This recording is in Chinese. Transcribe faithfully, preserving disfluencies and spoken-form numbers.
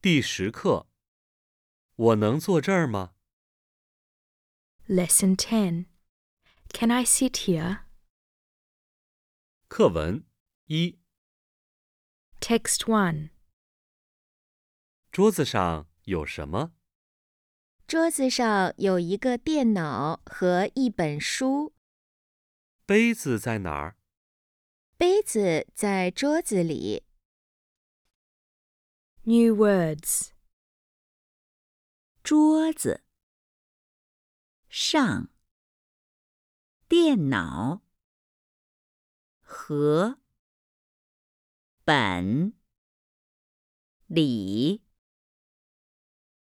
第十课，我能坐这儿吗？ Lesson ten. Can I sit here? 课文一， Text one. 桌子上有什么？ 桌子上有一个电脑和一本书， 杯子在哪儿？ 杯子在桌子里。 New words. 桌子上电脑和本里